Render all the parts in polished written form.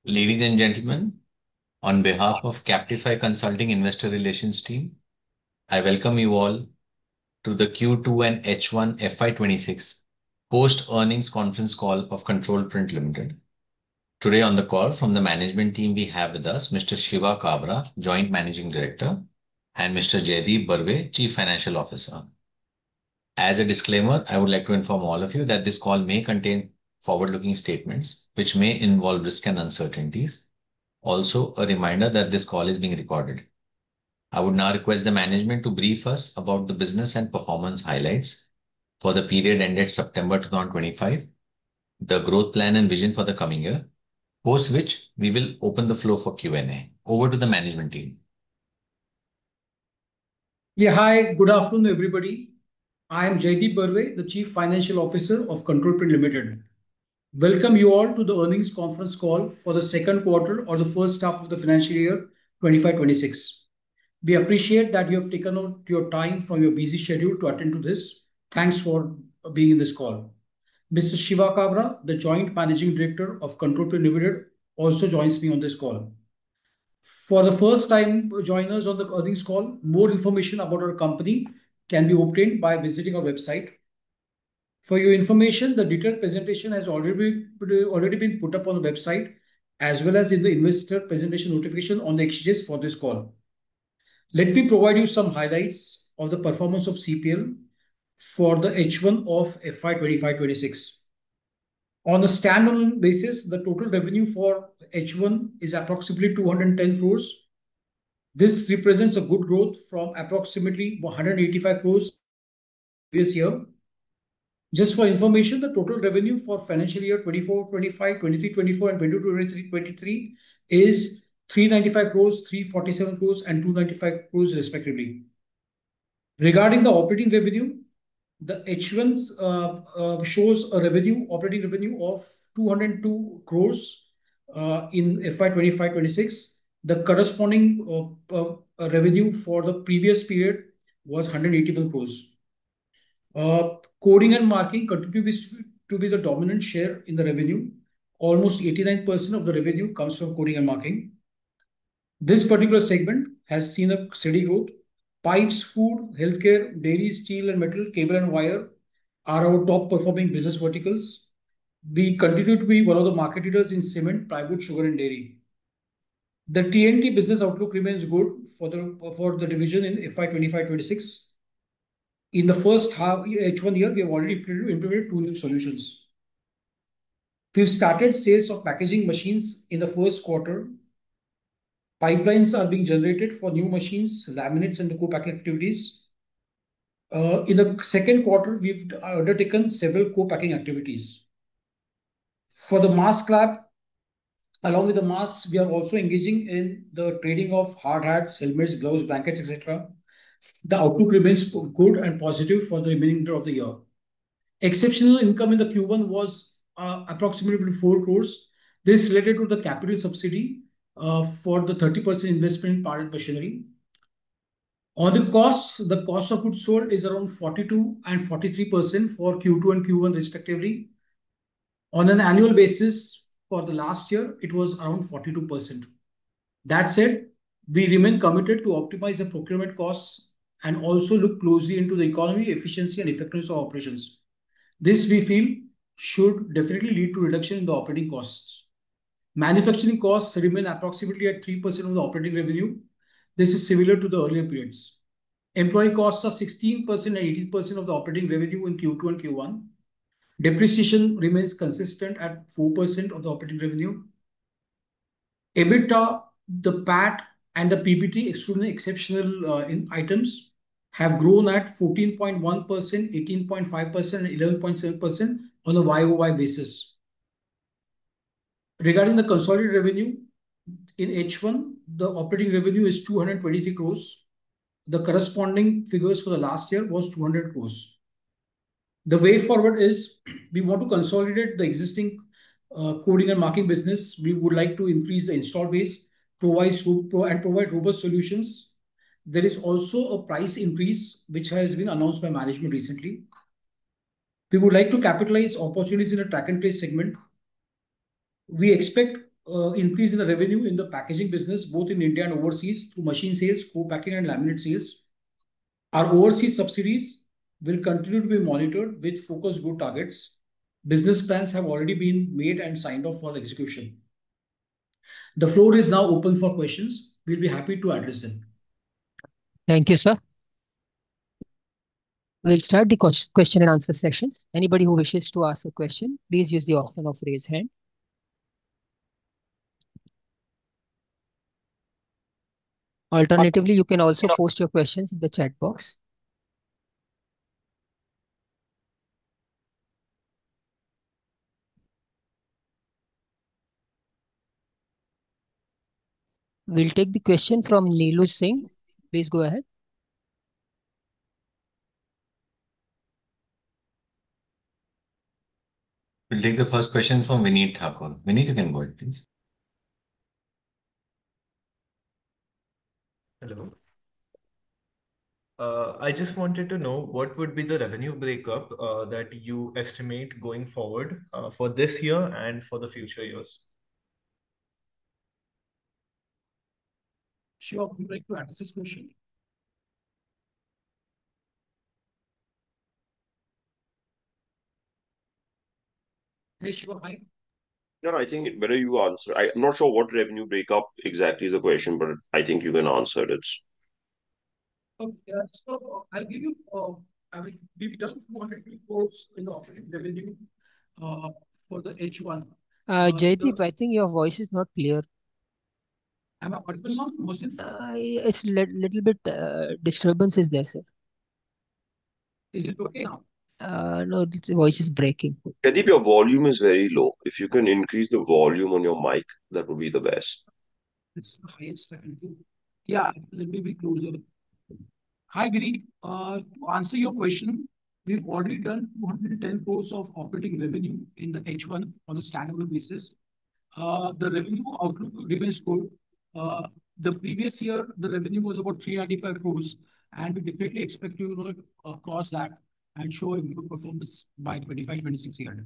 Ladies and gentlemen, on behalf of Captify Consulting Investor Relations team, I welcome you all to the Q2 and H1 FY26 post-earnings conference call of Control Print Limited. Today on the call from the management team, we have with us Mr. Shiva Kabra, Joint Managing Director, and Mr. Jaideep Barve, Chief Financial Officer. As a disclaimer, I would like to inform all of you that this call may contain forward-looking statements which may involve risk and uncertainties. Also, a reminder that this call is being recorded. I would now request the management to brief us about the business and performance highlights for the period ended September 2025, the growth plan and vision for the coming year, post which we will open the floor for Q&A. Over to the management team. Yeah, hi, good afternoon, everybody. I am Jaideep Barve, the Chief Financial Officer of Control Print Limited. Welcome you all to the earnings conference call for the second quarter or the first half of the financial year 25-26. We appreciate that you have taken out your time from your busy schedule to attend to this. Thanks for being in this call. Mr. Shiva Kabra, the Joint Managing Director of Control Print Limited, also joins me on this call. For the first time joiners on the earnings call, more information about our company can be obtained by visiting our website. For your information, the detailed presentation has already been put up on the website as well as in the investor presentation notification on the exchanges for this call. Let me provide you some highlights of the performance of CPL for the H1 of FY 25-26. On a standalone basis, the total revenue for H1 is approximately 210 crores. This represents a good growth from approximately 185 crores previous year. Just for information, the total revenue for financial year 24-25, 23-24, and 22-23 is 395 crores, 347 crores, and 295 crores respectively. Regarding the operating revenue, the H1 shows a operating revenue of 202 crores in FY 25-26. The corresponding revenue for the previous period was 181 crores. Coding and marking continues to be the dominant share in the revenue. Almost 89% of the revenue comes from coding and marking. This particular segment has seen a steady growth. Pipes, food, healthcare, dairy, steel and metal, cable and wire are our top performing business verticals. We continue to be one of the market leaders in cement, plywood, sugar and dairy. The TNT business outlook remains good for the division in FY 25-26. In the first half H1 year, we have already implemented 2 new solutions. We've started sales of packaging machines in the first quarter. Pipelines are being generated for new machines, laminates, and the co-packing activities. In the second quarter, we've undertaken several co-packing activities. For the mask lab, along with the masks, we are also engaging in the trading of hard hats, helmets, gloves, blankets, etc. The outlook remains good and positive for the remainder of the year. Exceptional income in the Q1 was approximately 4 crores. This related to the capital subsidy for the 30% investment in plant machinery. On the costs, the cost of goods sold is around 42 and 43% for Q2 and Q1 respectively. On an annual basis for the last year, it was around 42%. That said, we remain committed to optimize the procurement costs and also look closely into the economy, efficiency, and effectiveness of operations. This we feel should definitely lead to reduction in the operating costs. Manufacturing costs remain approximately at 3% of the operating revenue. This is similar to the earlier periods. Employee costs are 16% and 18% of the operating revenue in Q2 and Q1. Depreciation remains consistent at 4% of the operating revenue. EBITDA, the PAT, and the PBT, excluding exceptional items, have grown at 14.1%, 18.5%, and 11.7% on a YOY basis. Regarding the consolidated revenue, in H1, the operating revenue is 223 crores. The corresponding figures for the last year was 200 crores. The way forward is we want to consolidate the existing coding and marking business. We would like to increase the install base, provide robust solutions. There is also a price increase which has been announced by management recently. We would like to capitalize opportunities in the track and trace segment. We expect increase in the revenue in the packaging business, both in India and overseas, through machine sales, co-packing, and laminate sales. Our overseas subsidiaries will continue to be monitored with focused group targets. Business plans have already been made and signed off for execution. The floor is now open for questions. We'll be happy to address them. Thank you, sir. We'll start the question and answer sessions. Anybody who wishes to ask a question, please use the option of raise hand. Alternatively, you can also post your questions in the chat box. We'll take the question from Neelu Singh. Please go ahead. We'll take the first question from Vineet Thakur. Vineet, you can go ahead, please. Hello. I just wanted to know what would be the revenue breakup that you estimate going forward for this year and for the future years? Shiva, would you like to answer this question? Hey, Shiva, hi. No, I think better you answer. I'm not sure what revenue breakup exactly is the question, but I think you can answer it. Okay, so I'll give you, I mean, we've done 200 crores in the operating revenue for the H1. Jaideep, I think your voice is not clear. Am I audible now, Mohsin? It's little bit disturbance is there, sir. Is it okay now? No, the voice is breaking. Pradeep, your volume is very low. If you can increase the volume on your mic, that would be the best. It's the highest I can do. Yeah, let me be closer. Hi, Giri. To answer your question, we've already done 210 crores of operating revenue in the H1 on a standalone basis. The revenue outlook remains good. The previous year, the revenue was about 395 crores, and we definitely expect to cross that and show a good performance by 25-26 year.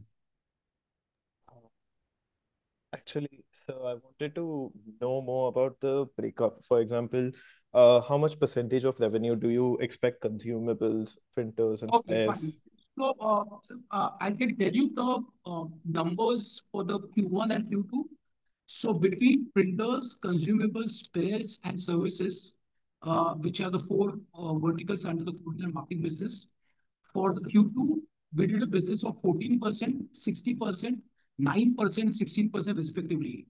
Actually, so I wanted to know more about the breakup. For example, how much percentage of revenue do you expect consumables, printers, and Okay, spares? fine. So, I can tell you the numbers for the Q1 and Q2. So between printers, consumables, spares, and services, which are the four verticals under the coding and marking business, for the Q2, we did a business of 14%, 60%, 9%, 16% respectively.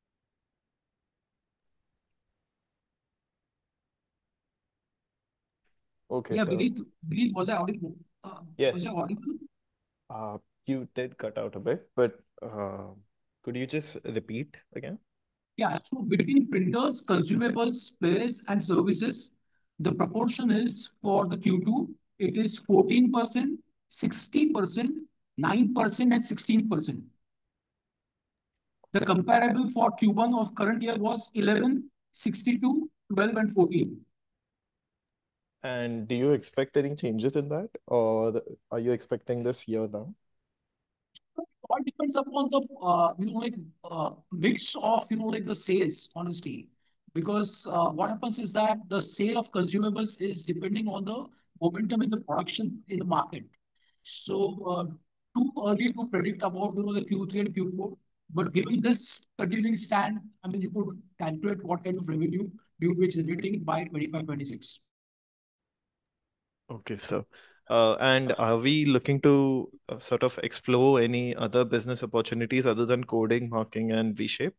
Okay, Yeah, sir. Vineet, was I audible? Yes. Was I audible? You did cut out a bit, but could you just repeat again? Yeah, so between printers, consumables, spares, and services, the proportion is for the Q2, it is 14%, 60%, 9%, and 16%. The comparable for Q1 of current year was 11, 62, 12, and 14. And do you expect any changes in that, or are you expecting this year now? All depends upon the mix of the sales, honestly, because what happens is that the sale of consumables is depending on the momentum in the production in the market. So too early to predict about the Q3 and Q4, but given this continuing stand, I mean, you could calculate what kind of revenue you will be generating by 25-26. Okay, so and are we looking to sort of explore any other business opportunities other than coding, marking, and V-Shape?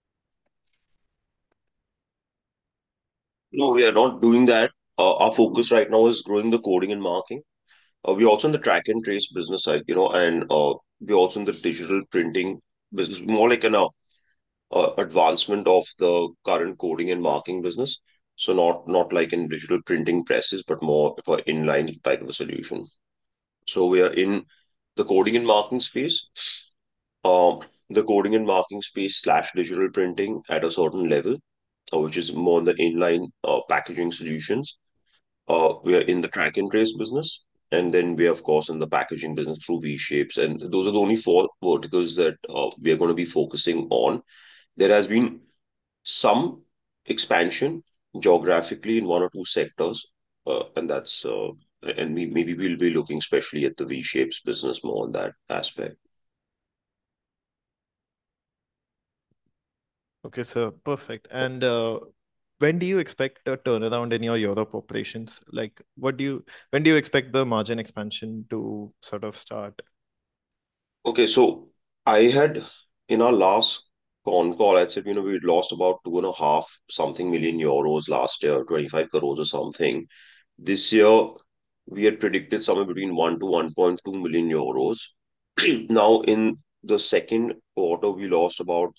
No, we are not doing that. Our focus right now is growing the coding and marking. We're also in the track and trace business side, and we're also in the digital printing business, more like an advancement of the current coding and marking business. So not like in digital printing presses, but more of an inline type of a solution. So we are in the coding and marking space, the coding and marking space slash digital printing at a certain level, which is more in the inline packaging solutions. We are in the track and trace business, and then we are, of course, in the packaging business through V-Shapes. And those are the only four verticals that we are going to be focusing on There has been some expansion geographically in one or two sectors, and maybe we'll be looking especially at the V-Shapes business more on that aspect. Okay, sir, perfect. And when do you expect a turnaround in your Europe operations? Like, when do you expect the margin expansion to sort of start? Okay, so I had in our last con call, I said, we'd lost about 2.5 something million euros last year, 25 crores or something. This year, we had predicted somewhere between 1 to 1.2 million euros. Now, in the second quarter, we lost about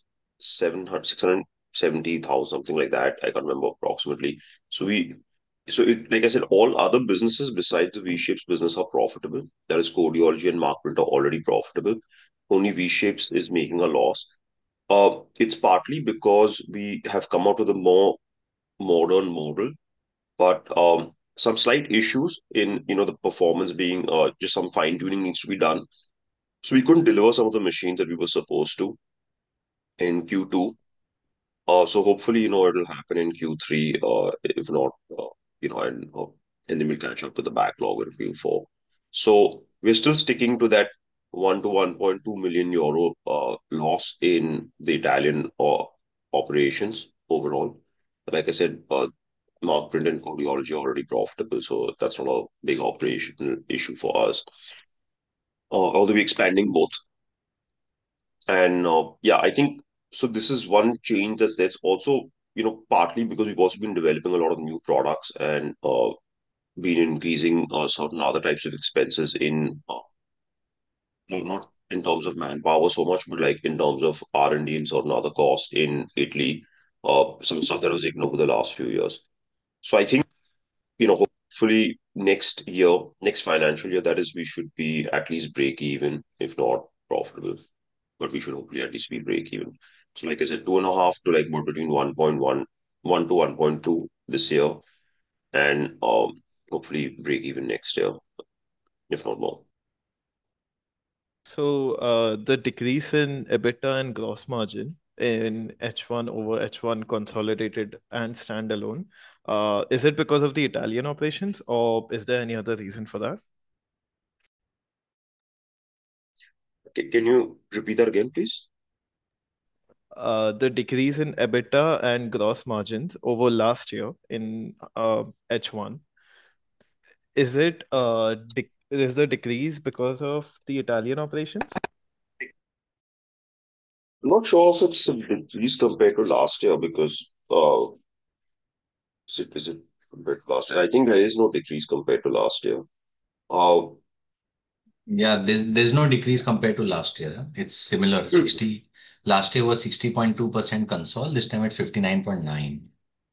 670,000, something like that. I can't remember approximately. Like I said, all other businesses besides the V-Shapes business are profitable. That is, Codeology and Markprint are already profitable. Only V-Shapes is making a loss. It's partly because we have come out with a more modern model, but some slight issues in the performance being just some fine tuning needs to be done. So we couldn't deliver some of the machines that we were supposed to in Q2. So hopefully, it'll happen in Q3, if not, and then we'll catch up with the backlog in Q4. So we're still sticking to that 1 to 1.2 million euro loss in the Italian operations overall. Like I said, Markprint and Codeology are already profitable, so that's not a big operational issue for us. Although we're expanding both. And yeah, I think so. This is one change that's also, partly because we've also been developing a lot of new products and been increasing certain other types of expenses in not in terms of manpower so much, but like in terms of R&D and certain other costs in Italy, some stuff that was ignored over the last few years. So I think, hopefully next financial year, that is, we should be at least break even, if not profitable. But we should hopefully at least be break even. So like I said, 2.5 to like more between 1.1, 1 to 1.2 this year, and hopefully break even next year, if not more. So, the decrease in EBITDA and gross margin in H1 over H1 consolidated and standalone, is it because of the Italian operations, or is there any other reason for that? Can you repeat that again, please? The decrease in EBITDA and gross margins over last year in H1, is the decrease because of the Italian operations? I'm not sure if it's a decrease compared to last year because is it compared to last year? I think there is no decrease compared to last year. Uh, Yeah, there's no decrease compared to last year. Huh? It's similar. 60 last year was 60.2% console, this time at 59.9.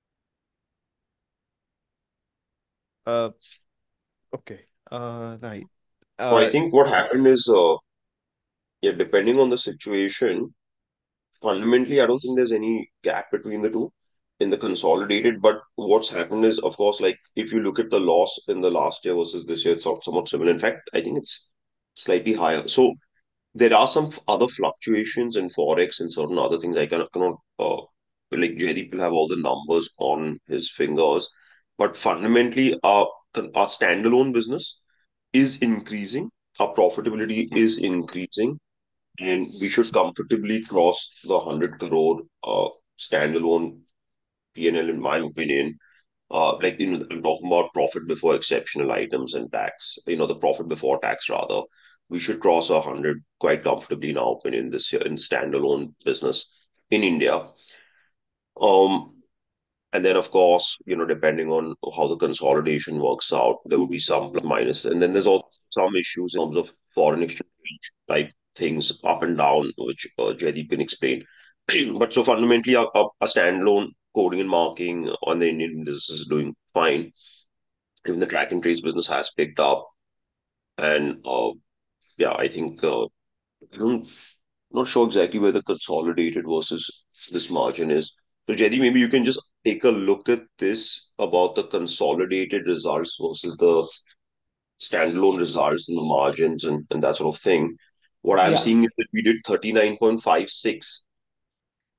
Uh, okay. Right. so I Uh, think what happened is, yeah, depending on the situation, fundamentally, I don't think there's any gap between the two in the consolidated. But what's happened is, of course, like if you look at the loss in the last year versus this year, it's somewhat similar. In fact, I think it's slightly higher. So there are some other fluctuations in forex and certain other things. I cannot like Jaideep will have all the numbers on his fingers, but fundamentally, our standalone business is increasing. Our profitability is increasing, and we should comfortably cross the 100 crore standalone P&L, in my opinion. Like, I'm talking about profit before exceptional items and tax, the profit before tax rather. We should cross 100 quite comfortably, in our opinion, this year in standalone business in India. Um, and then, of course, depending on how the consolidation works out, there will be some plus minus. And then there's also some issues in terms of foreign exchange type things up and down, which Jaideep can explain. But so fundamentally, a standalone coding and marking on the Indian business is doing fine. Even the track and trace business has picked up. And yeah, I think I don't not sure exactly where the consolidated versus this margin is. So, Jedi, maybe you can just take a look at this about the consolidated results versus the standalone results and the margins and that sort of thing. What I'm Yeah. seeing is that we did 39.56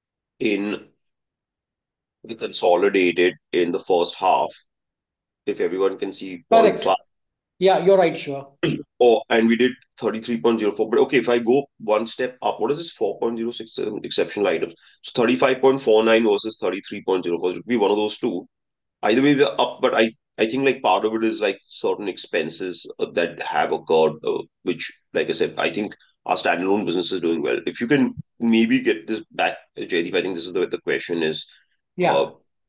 in the consolidated in the first half, if everyone can see point Correct. five. Yeah, you're right, sure. Oh, and we did 33.04. But okay, if I go one step up, what is this 4.06 exceptional items? So 35.49 versus 33.04. It would be one of those two. Either way, we're up, but I think like part of it is like certain expenses that have occurred, which, like I said, I think our standalone business is doing well. If you can maybe get this back, Jaideep, I think this is the question is Yeah. uh,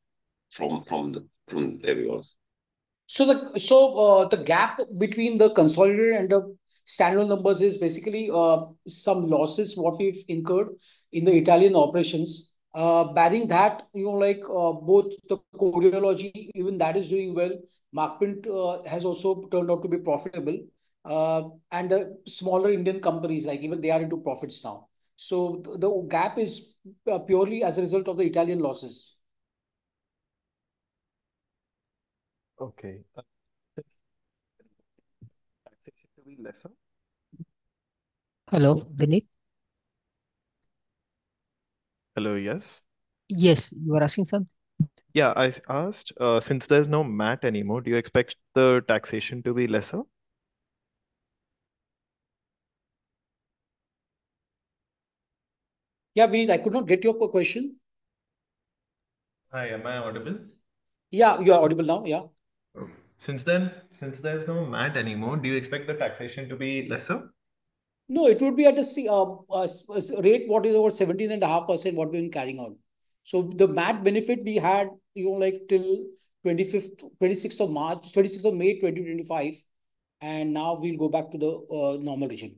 from everyone. So the gap between the consolidated and the standalone numbers is basically some losses what we've incurred in the Italian operations. Barring that, both the Codeology, even that is doing well. Markprint has also turned out to be profitable. And the smaller Indian companies, like even they are into profits now. So the gap is purely as a result of the Italian losses. Okay. Taxation to be lesser? Hello, Vineet. Hello, yes. Yes, you are asking something. Yeah, asked, since there's no MAT anymore, do you expect the taxation to be lesser? Yeah, Vineet, I could not get your question. Hi, am I audible? Yeah, you are audible now. Yeah. Okay. Since there's no MAT anymore, do you expect the taxation to be lesser? No, it would be at a rate what is over 17.5% what we've been carrying on. So the MAT benefit we had, like till 25th, 26th of March, 26th of May 2025. And now we'll go back to the normal regime.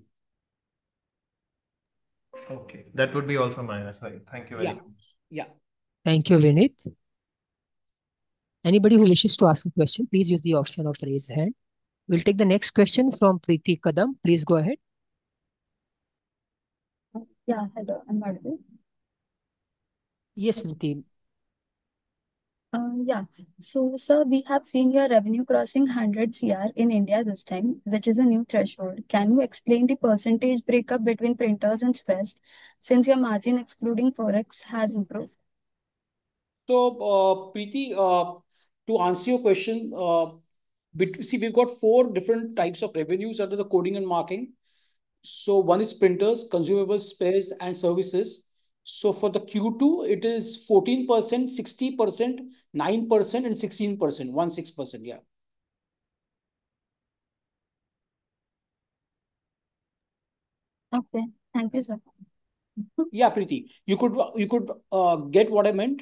Okay, that would be all from my side. Thank you very Yeah. much. Yeah. Thank you, Vineet. Anybody who wishes to ask a question, please use the option of raise hand. We'll take the next question from Preeti Kadam. Please go ahead. Yeah, hello, I'm audible. Yes, Preeti. Yeah, so sir, we have seen your revenue crossing 100 CR in India this time, which is a new threshold. Can you explain the percentage breakup between printers and spares since your margin excluding Forex has improved? So, Preeti, to answer your question, see, we've got four different types of revenues under the coding and marking. So one is printers, consumables, spares, and services. So for the Q2, it is 14%, 60%, 9%, and 16%, 16%. Yeah. Okay, thank you, sir. Yeah, Preeti. You could get what I meant.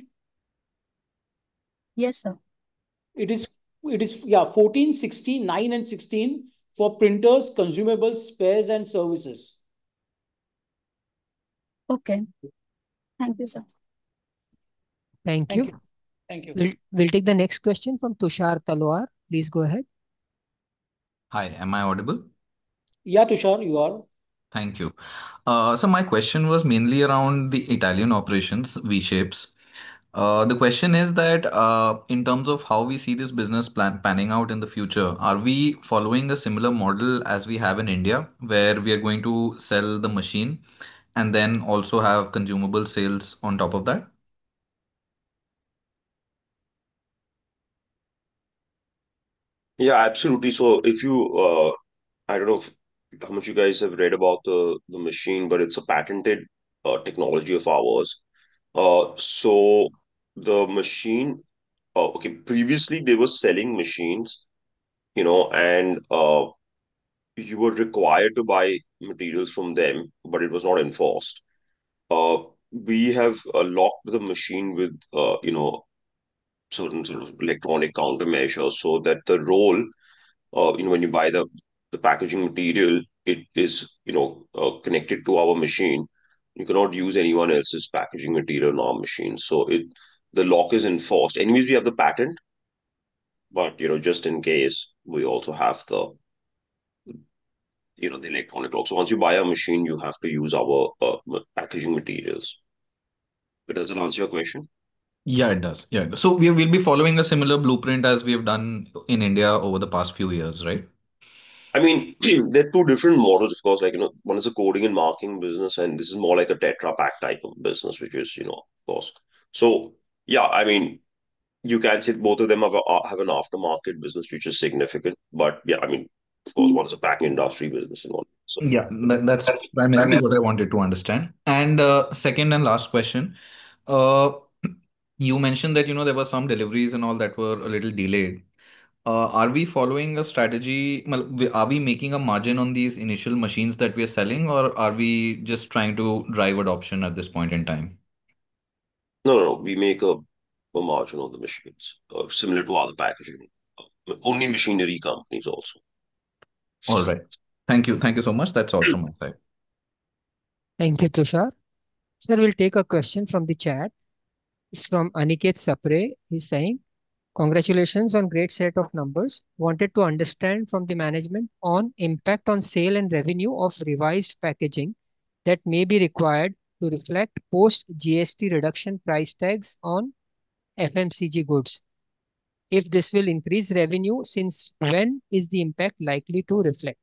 Yes, sir. It is yeah, 14, 16, 9, and 16 for printers, consumables, spares, and services. Okay, thank you, sir. Thank Thank you. you. Thank you. We'll take the next question from Tushar Talwar. Please go ahead. Hi, am I audible? Yeah, Tushar, you are. Thank you. So my question was mainly around the Italian operations, V-Shapes. The question is that in terms of how we see this business plan panning out in the future, are we following a similar model as we have in India, where we are going to sell the machine and then also have consumable sales on top of that? Yeah, absolutely. So if you, I don't know how much you guys have read about the machine, but it's a patented technology of ours. So the machine, okay, previously they were selling machines, and you were required to buy materials from them, but it was not enforced. Uh, we have locked the machine with, certain sort of electronic countermeasures so that the roll, when you buy the packaging material, it is, connected to our machine. You cannot use anyone else's packaging material on our machine. So the lock is enforced. Anyways, we have the patent, but, just in case, we also have the electronic lock. So once you buy a machine, you have to use our packaging materials. But does it answer your question? Yeah, it does. Yeah, it does. So we'll be following a similar blueprint as we have done in India over the past few years, right? I mean, there are two different models, of course. Like, one is a coding and marking business, and this is more like a Tetra Pak type of business, which is, of course. So, yeah, I mean, you can say both of them have an aftermarket business, which is significant. But yeah, I mean, of course, one is a packing industry business and one. So, Yeah, that's primarily what I wanted to understand. And second and last question. Uh, you mentioned that there were some deliveries and all that were a little delayed. Are we following a strategy? Are we making a margin on these initial machines that we are selling, or are we just trying to drive adoption at this point in time? no. We make a margin on the machines, similar to other packaging, only machinery companies also. All right. Thank you. Thank you so much. That's all from my side. Thank you, Tushar. Sir, we'll take a question from the chat. It's from Aniket Sapre. He's saying, congratulations on great set of numbers. Wanted to understand from the management on impact on sale and revenue of revised packaging that may be required to reflect post GST reduction price tags on FMCG goods. If this will increase revenue, since when is the impact likely to reflect?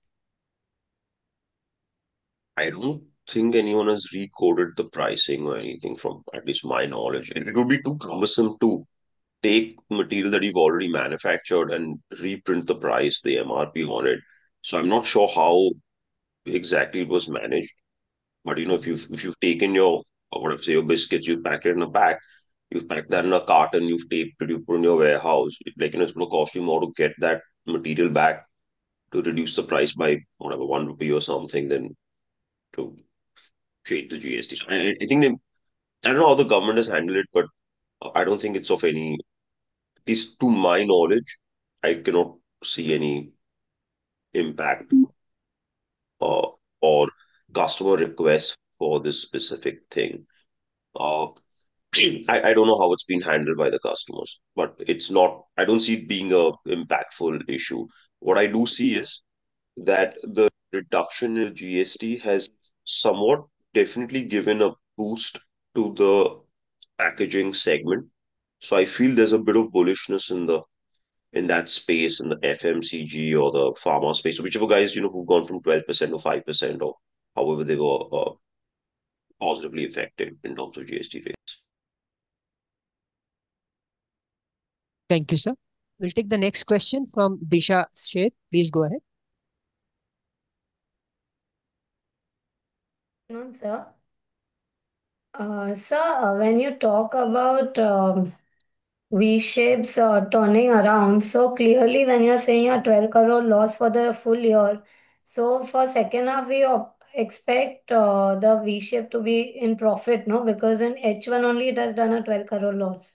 I don't think anyone has recoded the pricing or anything from at least my knowledge. It would be too cumbersome to take material that you've already manufactured and reprint the price, the MRP on it. So I'm not sure how exactly it was managed. But if you've taken your whatever say your biscuits, you've packed it in a bag, you've packed that in a carton, you've taped it, you put in your warehouse. It's going to cost you more to get that material back to reduce the price by whatever 1 rupee or something than to change the GST. So I think I don't know how the government has handled it, but I don't think it's of any, at least to my knowledge, I cannot see any impact uh, or customer requests for this specific thing. Uh, I don't know how it's been handled by the customers, but it's not, I don't see it being a impactful issue. What I do see is that the reduction in GST has somewhat definitely given a boost to the packaging segment. So I feel there's a bit of bullishness in that space in the FMCG or the pharma space, so whichever guys who've gone from 12% to 5% or however they were positively affected in terms of GST rates. Thank you, sir. We'll take the next question from Disha Sheth. Please go ahead. No, sir. Sir, when you talk about V-shapes turning around, so clearly when you're saying a 12 crore loss for the full year, so for second half we expect the V-shape to be in profit, no? Because in H1 only it has done a 12 crore loss.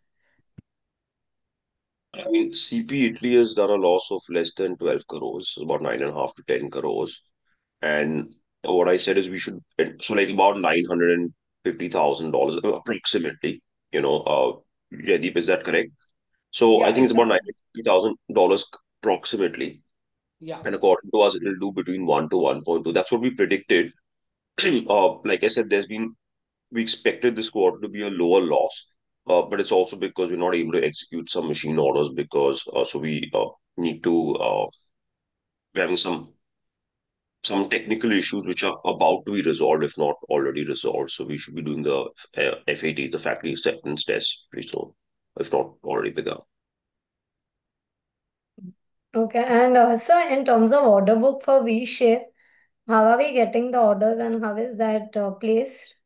I mean, CP Italy has done a loss of less than 12 crores, about 9.5 to 10 crores. And what I said is we should, so like about $950,000 approximately, Jaideep, is that correct? So I Yeah, think it's about exactly. $950,000 approximately. Yeah. And according to us, it will do between 1 to 1.2. That's what we predicted. Like I said, we expected this quarter to be a lower loss, but it's also because we're not able to execute some machine orders because so we need to we're having some technical issues which are about to be resolved, if not already resolved. So we should be doing the FAT, the factory acceptance test, pretty soon, if not already begun. Okay, and sir, in terms of order book for V-shape, how are we getting the orders and how is that placed?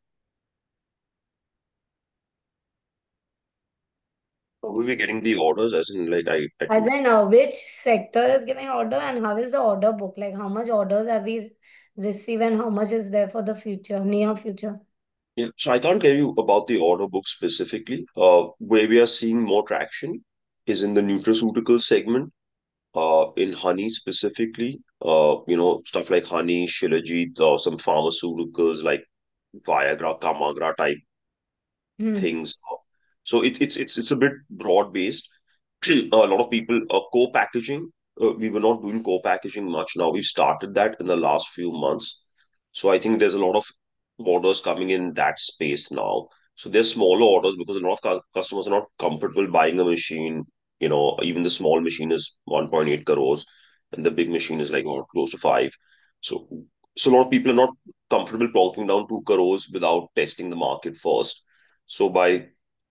Will we getting the orders as in like I As in, which sector is giving order and how is the order book? Like, how much orders have we received and how much is there for the future, near future? Yeah, so I can't tell you about the order book specifically. Where we are seeing more traction is in the nutraceutical segment, in honey specifically. Stuff like honey, Shilajit, some pharmaceuticals like Viagra, Kamagra type Hmm. things. So it's a bit broad based. A lot of people co-packaging. We were not doing co-packaging much. Now we've started that in the last few months. So I think there's a lot of orders coming in that space now. So there's smaller orders because a lot of customers are not comfortable buying a machine. Even the small machine is 1.8 crores. and the big machine is like close to 5. So, so a lot of people are not comfortable plonking down 2 crores without testing the market first. So by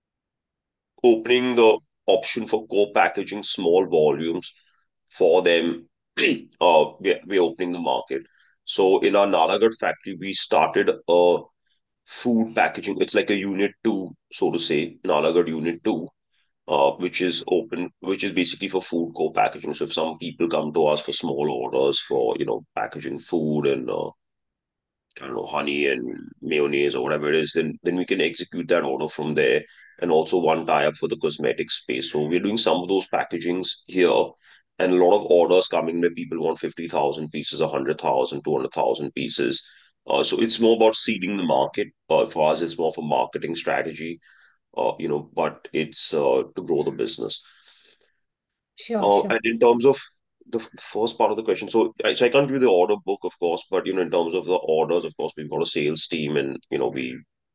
opening the option for co-packaging small volumes for them, we're opening the market. So in our Nalagarh factory, we started a food packaging. It's like a unit two, so to say, Nalagarh unit two, which is open, which is basically for food co-packaging. So if some people come to us for small orders for, packaging food and I don't know, honey and mayonnaise or whatever it is, then we can execute that order from there. And also one tie-up for the cosmetic space. So we're doing some of those packagings here, and a lot of orders coming where people want 50,000 pieces, 100,000, 200,000 pieces. So it's more about seeding the market. For us, it's more of a marketing strategy, but it's to grow the business. Sure, sure. And in terms of the first part of the question, so I can't give you the order book, of course, but in terms of the orders, of course, we've got a sales team, and we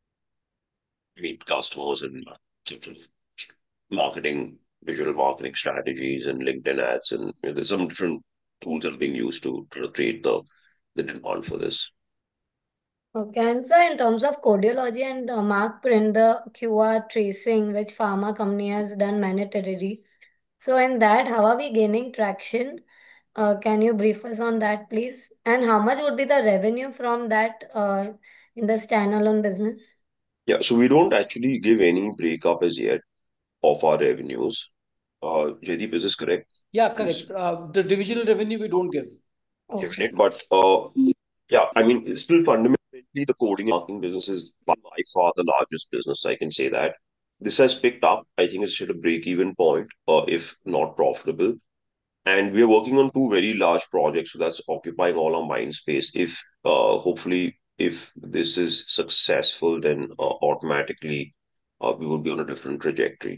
meet customers and sort of marketing, visual marketing strategies, and LinkedIn ads, and there's some different tools that are being used to create the demand for this. Okay, and so in terms of Codeology and Mark Print, the QR tracing, which pharma company has done mandatory. So in that, how are we gaining traction? Can you brief us on that, please? And how much would be the revenue from that in the standalone business? Yeah, so we don't actually give any breakup as yet of our revenues. Jaideep, is this correct? Yeah, correct. The divisional revenue we don't give. Okay. But yeah, I mean, it's still fundamentally the coding and marking business is by far the largest business. I can say that this has picked up. I think it's at a break-even point, if not profitable. And we are working on two very large projects, so that's occupying all our mind space. If hopefully, if this is successful, then automatically we would be on a different trajectory.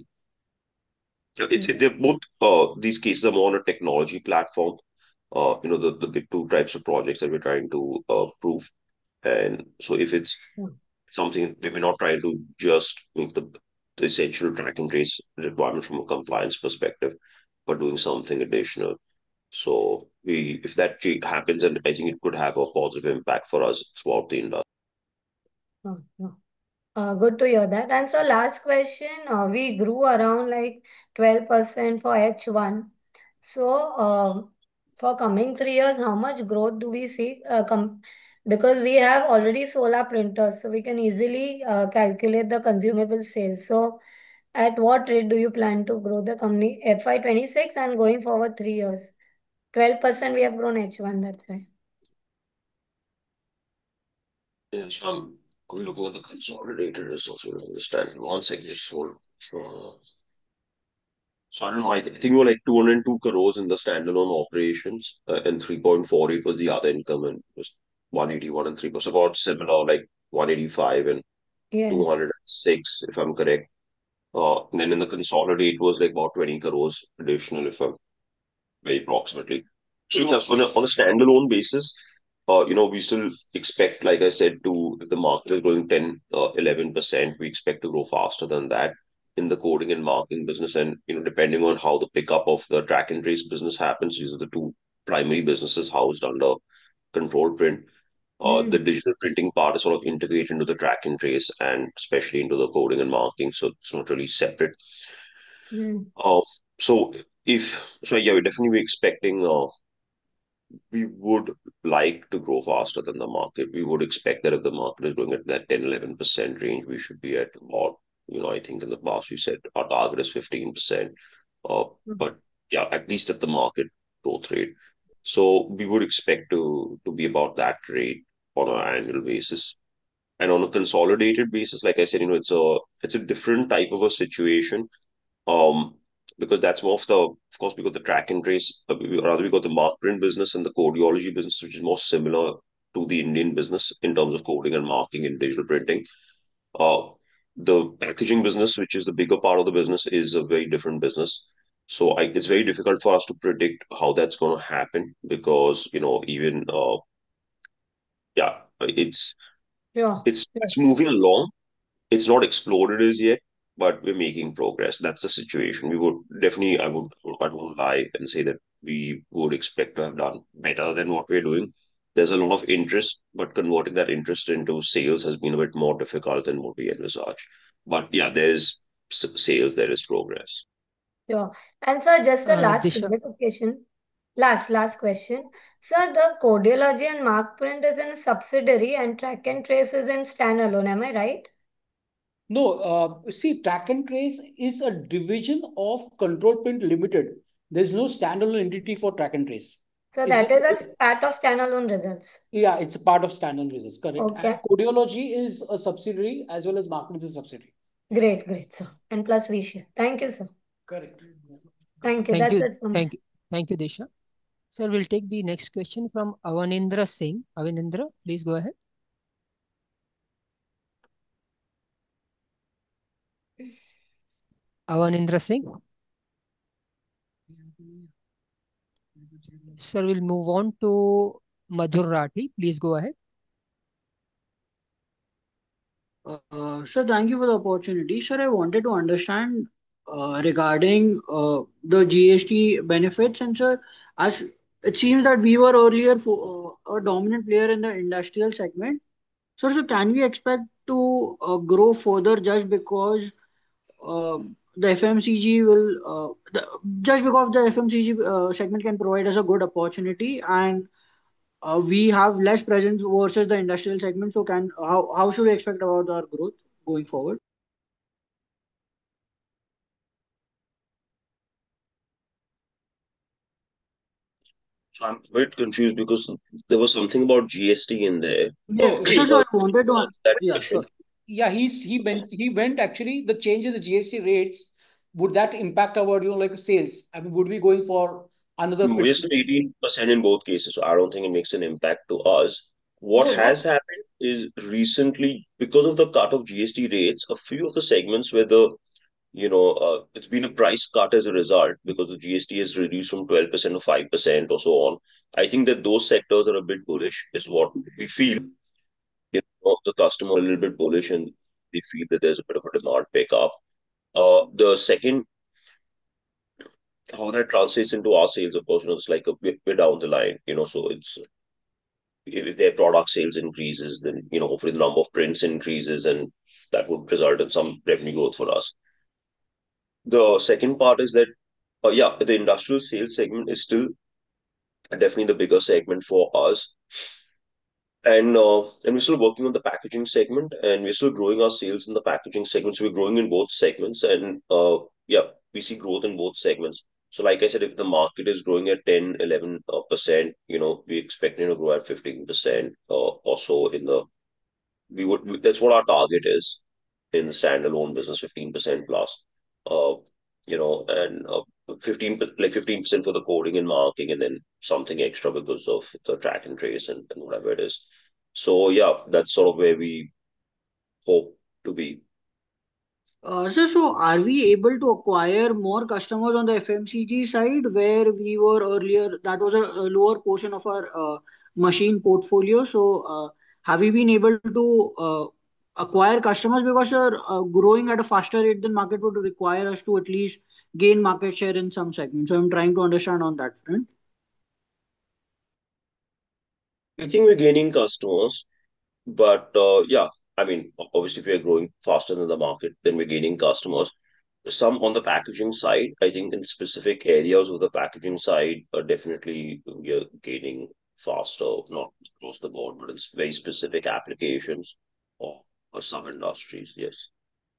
They're both these cases are more on a technology platform. The big two types of projects that we're trying to prove. And so if it's something we're not trying to just make the essential track and trace requirement from a compliance perspective, but doing something additional. So if that happens, and I think it could have a positive impact for us throughout the industry. Oh, no. Good to hear that. And so last question, we grew around like 12% for H1. So for coming 3 years, how much growth do we see? Because we have already solar printers, so we can easily calculate the consumable sales. So at what rate do you plan to grow the company FY26 and going forward 3 years? 12% we have grown H1, that's why. Yeah, so I'm looking at the consolidated results to understand. One second, just hold. So I don't know. I think we were like 202 crores in the standalone operations, and 3.48 was the other income, and it was 181 and 3 was about similar, like 185 and Yes. 206, if I'm correct. And then in the consolidate was like about 20 crores additional, if I'm very approximately. So yes, on a standalone basis, we still expect, like I said, if the market is growing 10, 11%, we expect to grow faster than that in the coding and marking business. And, depending on how the pickup of the track and trace business happens, these are the two primary businesses housed under Control Print. The digital printing part is sort of integrated into the track and trace, and especially into the coding and marking. So it's not really separate. Uh, so yeah, we're definitely expecting we would like to grow faster than the market. We would expect that if the market is growing at that 10, 11% range, we should be at about, I think in the past we said our target is 15%. But yeah, at least at the market growth rate. So we would expect to be about that rate on an annual basis. And on a consolidated basis, like I said, it's a different type of a situation. Um, because that's more of course, we got the track and trace, rather we got the mark print business and the Codeology business, which is more similar to the Indian business in terms of coding and marking and digital printing. Uh, the packaging business, which is the bigger part of the business, is a very different business. So it's very difficult for us to predict how that's going to happen because, even, yeah, Sure. it's moving along. It's not exploded as yet, but we're making progress. That's the situation. We would definitely, I won't lie and say that we would expect to have done better than what we're doing. There's a lot of interest, but converting that interest into sales has been a bit more difficult than what we envisaged. But yeah, there's sales, there is progress. Sure. And sir, just a last Disha, clarification. Last question. Sir, the Codeology and Markprint is in a subsidiary and Track and Trace is in standalone. Am I right? No, see, Track and Trace is a division of Control Print Limited. There's no standalone entity for Track and Trace. So It's that just, is a part of standalone results. yeah, it's a part of standalone results, correct. And Okay. Codeology is a subsidiary as well as Markprint is a subsidiary. Great, sir. And plus we share. Thank you, sir. Correct. Thank you. thank That's you, it from me. thank you, Disha. Sir, we'll take the next question from Avanindra Singh. Avanindra, please go ahead. Avanindra Singh. Sir, we'll move on to Madhur Rathi. Please go ahead. Sir, thank you for the opportunity. Sir, I wanted to understand regarding the GST benefits. And sir, as it seems that we were earlier for, a dominant player in the industrial segment. So can we expect to grow further just because uh, the FMCG will, just because the FMCG segment can provide us a good opportunity, and we have less presence versus the industrial segment. So how should we expect about our growth going forward? So I'm a bit confused because there was something about GST in there. No, Yeah, so Uh, I wanted to that yeah, question. sure. yeah, he went actually the change in the GST rates. Would that impact our like sales? I mean, would we going for another We're still 18% in both cases, so I don't think it makes an impact to us. What No, has not happened is recently, because of the cut of GST rates, a few of the segments where it's been a price cut as a result because the GST has reduced from 12% to 5% or so on. I think that those sectors are a bit bullish, is what we feel. The customer a little bit bullish and they feel that there's a bit of a demand pickup. The second, how that translates into our sales, of course, it's like we're down the line, so it's if their product sales increases, then hopefully the number of prints increases, and that would result in some revenue growth for us. The second part is that, yeah, the industrial sales segment is still definitely the bigger segment for us, and we're still working on the packaging segment, and we're still growing our sales in the packaging segment. So we're growing in both segments, and yeah, we see growth in both segments. So, like I said, if the market is growing at 10, 11%, we expecting to grow at 15% or so in the that's what our target is in the standalone business, 15% plus. Uh, and 15% for the coding and marking, and then something extra because of the track and trace and whatever it is. So yeah, that's sort of where we hope to be. So are we able to acquire more customers on the FMCG side where we were earlier? That was a lower portion of our machine portfolio. So have we been able to acquire customers because growing at a faster rate than market would require us to at least gain market share in some segments. So I'm trying to understand on that front. I think we're gaining customers, but yeah, I mean, obviously, if we're growing faster than the market, then we're gaining customers. Some on the packaging side, I think in specific areas of the packaging side, definitely we are gaining faster, not across the board, but in very specific applications or some industries, yes.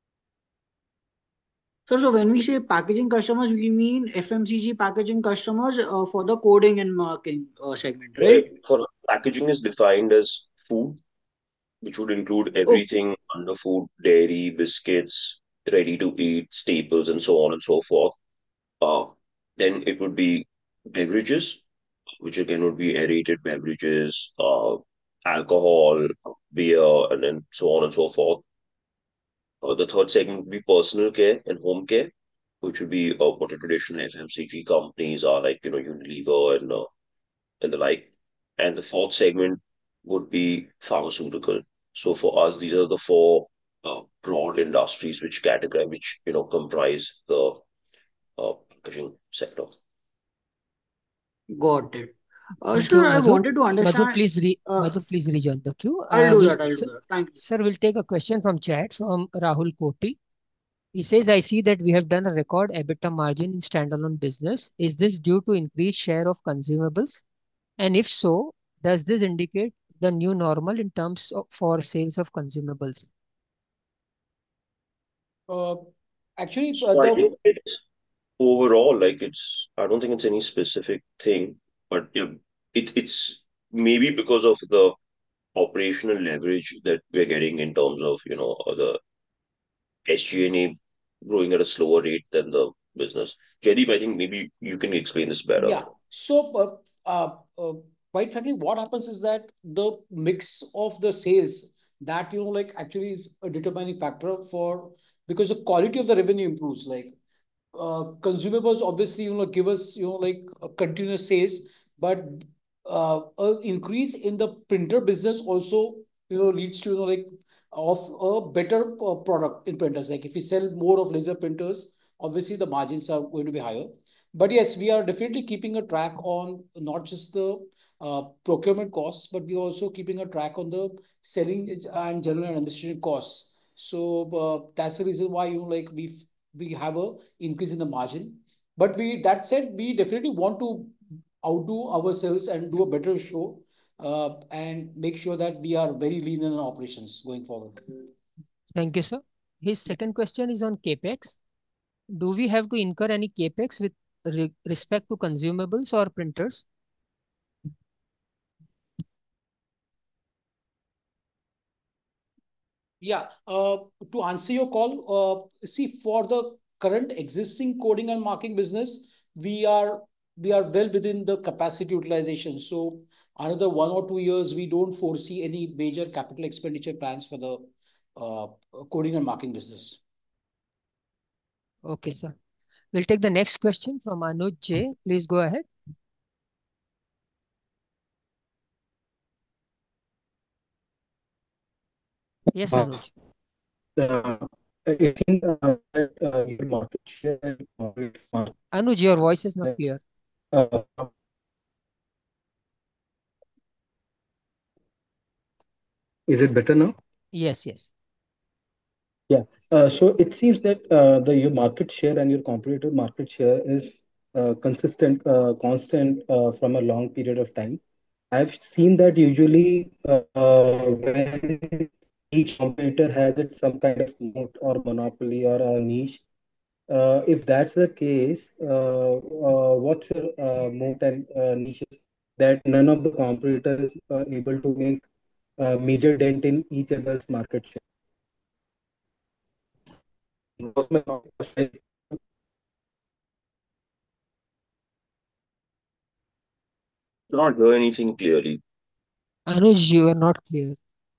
So when we say packaging customers, we mean FMCG packaging customers for the coding and marking segment, right? For packaging is defined as food, which would include Oh, everything under food, dairy, biscuits, ready to eat, staples, and so on and so forth. Uh, then it would be beverages, which again would be aerated beverages, alcohol, beer, and then so on and so forth. The third segment would be personal care and home care, which would be what the traditional FMCG companies are like, Unilever and the like. And the fourth segment would be pharmaceutical. So for us, these are the four broad industries which categorize, which comprise the packaging sector. Got it. Thank Sir, you, I Madhur. wanted to understand. Madhur, please rejoin the queue. I'll do that. I'll do that. Thank you. Sir, we'll take a question from chat from Rahul Koti. He says, I see that we have done a record EBITDA margin in standalone business. Is this due to increased share of consumables? And if so, does this indicate the new normal in terms of for sales of consumables? Uh, Actually, So I think it's overall, like I don't think it's any specific thing, but it's maybe because of the operational leverage that we're getting in terms of, the SG&A growing at a slower rate than the business. Jaideep, I think maybe you can explain this better. Yeah. So, quite frankly, what happens is that the mix of the sales that, like actually is a determining factor for, because the quality of the revenue improves. Like consumables obviously, give us, like a continuous sales, but a increase in the printer business also, leads to, like of a better product in printers. Like if we sell more of laser printers, obviously the margins are going to be higher. But yes, we are definitely keeping a track on not just the procurement costs, but we are also keeping a track on the selling and general and administration costs. So that's the reason why, like we have a increase in the margin. But that said, we definitely want to outdo ourselves and do a better show, and make sure that we are very lean in our operations going forward. Thank you, sir. His second question is on CapEx. Do we have to incur any CapEx with respect to consumables or printers? Yeah. To answer your call, see, for the current existing coding and marking business, we are well within the capacity utilization. So another 1 or 2 years, we don't foresee any major capital expenditure plans for the uh, coding and marking business. Okay, sir. We'll take the next question from Anuj J. Please go ahead. Yes, Anuj. It seems that your market share and corporate Anuj, your voice is not clear. uh, is it better now? Yes, yes. Yeah. So it seems that your market share and your competitor market share is consistent, constant from a long period of time. I've seen that usually when each competitor has its some kind of moat or monopoly or a niche. If that's the case, what's your moat and niches that none of the competitors are able to make a major dent in each other's market share? Was my question. Cannot hear anything clearly. Anuj, you are not clear.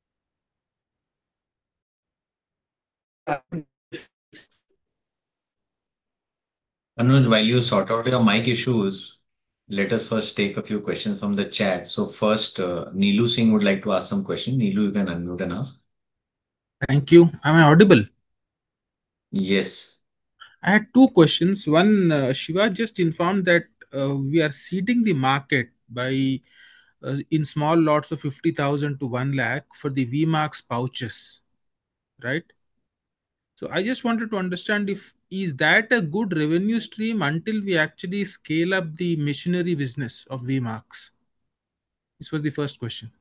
Anuj, while you sort out your mic issues, let us first take a few questions from the chat. So first, Neelu Singh would like to ask some question. Neelu, you can unmute and ask. Thank you. Am I audible? Yes. I had two questions. One, Shiva just informed that we are seeding the market by in small lots of 50,000 to 1 lakh for the VMAX pouches, right? So I just wanted to understand if is that a good revenue stream until we actually scale up the machinery business of VMAX? This was the first question.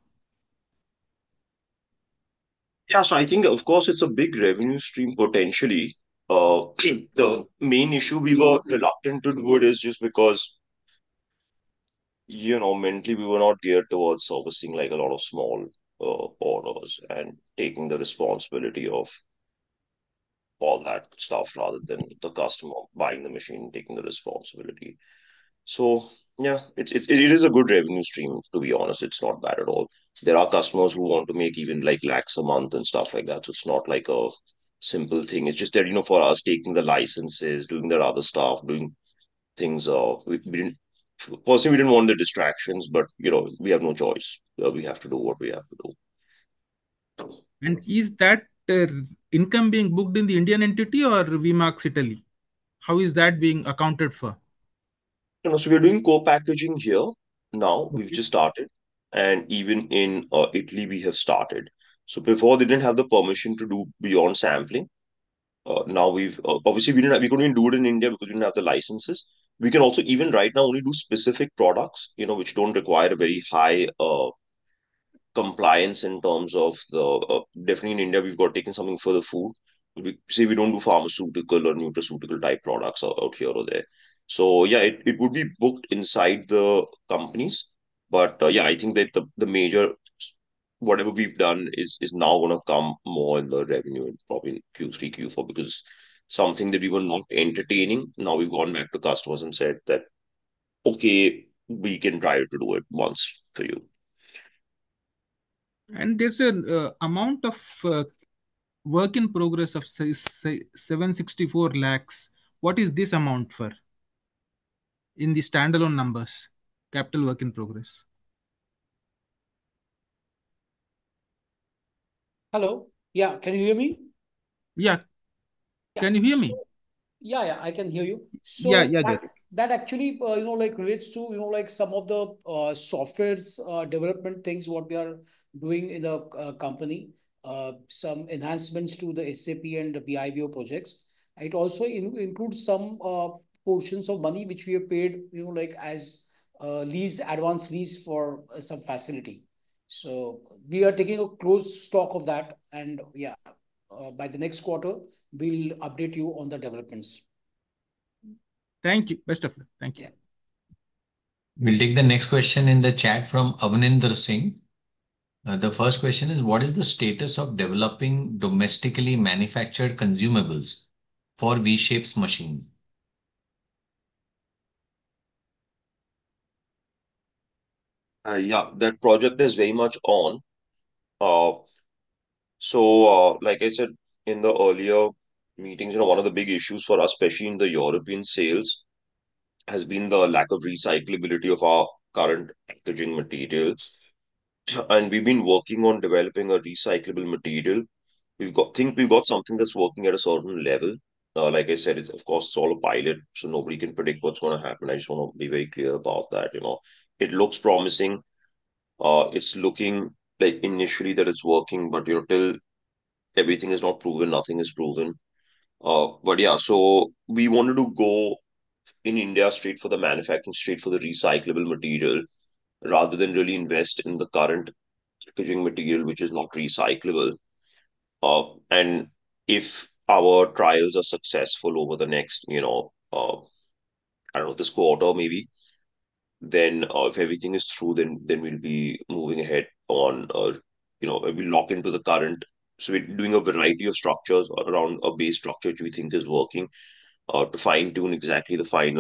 Yeah, so I think, of course, it's a big revenue stream potentially. The main issue we were reluctant to do it is just because, mentally we were not geared towards servicing like a lot of small orders and taking the responsibility of all that stuff rather than the customer buying the machine, taking the responsibility. So yeah, it is a good revenue stream, to be honest. It's not bad at all. There are customers who want to make even like lakhs a month and stuff like that. So it's not like a simple thing. It's just that, for us taking the licenses, doing the other stuff, doing things, we didn't personally we didn't want the distractions, but we have no choice. We have to do what we have to do. And is that income being booked in the Indian entity or VMAX Italy? How is that being accounted for? So we're doing co-packaging here now. We've Okay. just started, and even in Italy we have started. So before they didn't have the permission to do beyond sampling. Now we've obviously we couldn't even do it in India because we didn't have the licenses. We can also even right now only do specific products, which don't require a very high compliance in terms of the definitely in India we've got taken something for the food. We say we don't do pharmaceutical or nutraceutical type products out here or there. So yeah, it would be booked inside the companies, but yeah, I think that the major whatever we've done is now going to come more in the revenue in probably in Q3, Q4 because something that we were not entertaining. Now we've gone back to customers and said that okay, we can try to do it once for you. And there's an amount of work in progress of say 764 lakhs. What is this amount for in the standalone numbers? Capital work in progress. Hello. Yeah, can you hear me? Yeah, Yeah. can you hear me? Yeah, I can hear you. Yeah, So yeah, that Jyoti. that actually like relates to like some of the software's development things what we are doing in the company. Some enhancements to the SAP and the BIBO projects. It also includes some portions of money which we have paid like as lease advance lease for some facility. So we are taking a close stock of that, and yeah, by the next quarter we'll update you on the developments. Thank you. Best of luck. Thank you. Yeah. We'll take the next question in the chat from Avninder Singh. The first question is, what is the status of developing domestically manufactured consumables for V-Shapes machine? Yeah, that project is very much on. Uh, like I said in the earlier meetings, one of the big issues for us, especially in the European sales, has been the lack of recyclability of our current packaging materials. And we've been working on developing a recyclable material. We've got something that's working at a certain level. Like I said, it's of course it's all a pilot, so nobody can predict what's going to happen. I just want to be very clear about that. It looks promising. It's looking like initially that it's working, but till everything is not proven, nothing is proven. But yeah, so we wanted to go in India straight for the manufacturing, straight for the recyclable material, rather than really invest in the current packaging material, which is not recyclable. And if our trials are successful over the next, I don't know, this quarter maybe, then if everything is through, then we'll be moving ahead on, we'll lock into the current. So we're doing a variety of structures around a base structure which we think is working to fine tune exactly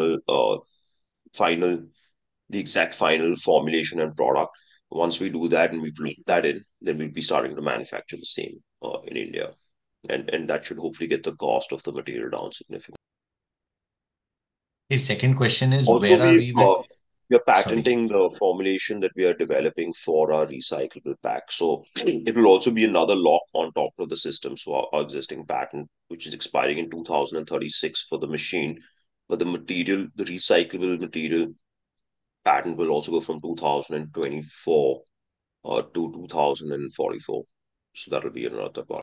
final, the exact final formulation and product. Once we do that and we plug that in, then we'll be starting to manufacture the same in India, and that should hopefully get the cost of the material down significantly. His second question is, Also, where are we with? we are Sorry. patenting the formulation that we are developing for our recyclable pack. So it will also be another lock on top of the system. So our existing patent, which is expiring in 2036 for the machine, but the recyclable material patent will also go from 2024 to 2044. So that'll be another part.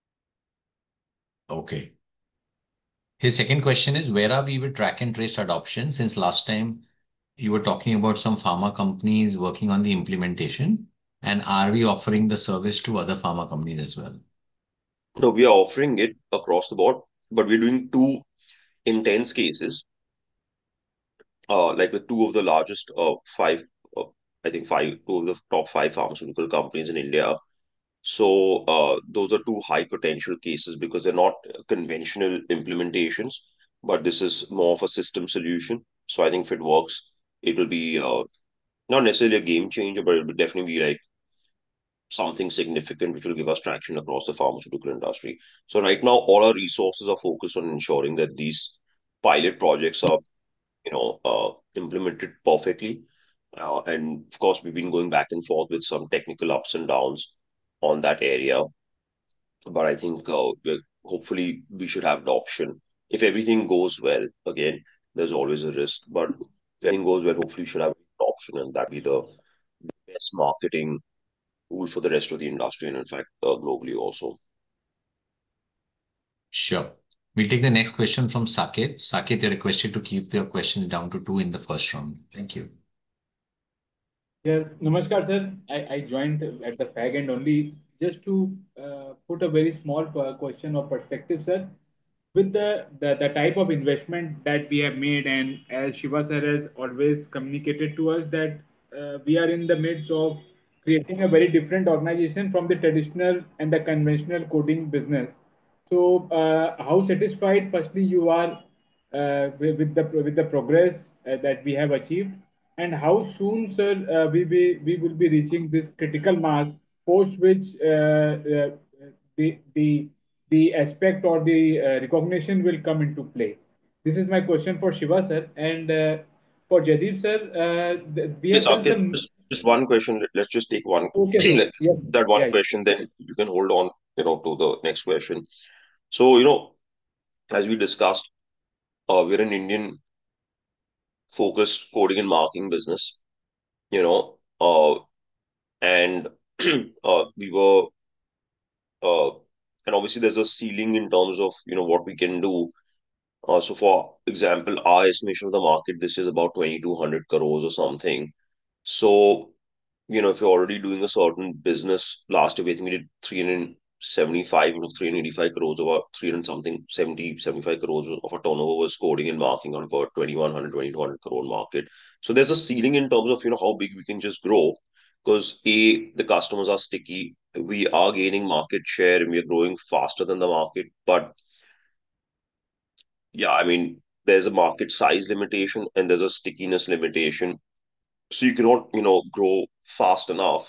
Okay. His second question is, where are we with track and trace adoption? Since last time you were talking about some pharma companies working on the implementation, and are we offering the service to other pharma companies as well? No, we are offering it across the board, but we're doing two intense cases, like with two of the largest uh, I think two of the top five pharmaceutical companies in India. So those are two high potential cases because they're not conventional implementations, but this is more of a system solution. So I think if it works, it will be not necessarily a game changer, but it will definitely be like something significant which will give us traction across the pharmaceutical industry. So right now, all our resources are focused on ensuring that these pilot projects are, implemented perfectly. And of course, we've been going back and forth with some technical ups and downs on that area. But I think hopefully we should have adoption. If everything goes well, again, there's always a risk, but anything goes well, hopefully, we should have an option, and that be the best marketing tool for the rest of the industry, and in fact, globally also. Sure. We'll take the next question from Saket. Saket, you're requested to keep your questions down to two in the first round. Thank you. Yeah, Namaskar, sir. I joined at the fag end only just to put a very small question or perspective, sir. With the type of investment that we have made, and as Shiva sir has always communicated to us, that we are in the midst of creating a very different organization from the traditional and the conventional coding business. So, how satisfied, firstly, you are with the progress that we have achieved, and how soon, sir, we will be reaching this critical mass, post which the the the aspect or the recognition will come into play. This is my question for Shiva sir, and for Jadip sir, we Yes, have done Ankit, some. just one question. Let's just take one. Okay, sir. Yes, That one yeah. question, then you can hold on, to the next question. So, as we discussed, we're an Indian focused coding and marketing business, you know, and we were, uh, and obviously there's a ceiling in terms of, what we can do. So, for example, our estimation of the market, this is about 2,200 crores or something. So, if you're already doing a certain business, last year, I think we did 375 or 385 crores, about 300 something, 75 crores of a turnover was coding and marking on about 2,100, 2,200 crore market. So there's a ceiling in terms of, how big we can just grow, because A, the customers are sticky, we are gaining market share, and we are growing faster than the market. But yeah, I mean, there's a market size limitation and there's a stickiness limitation. So you cannot, grow fast enough.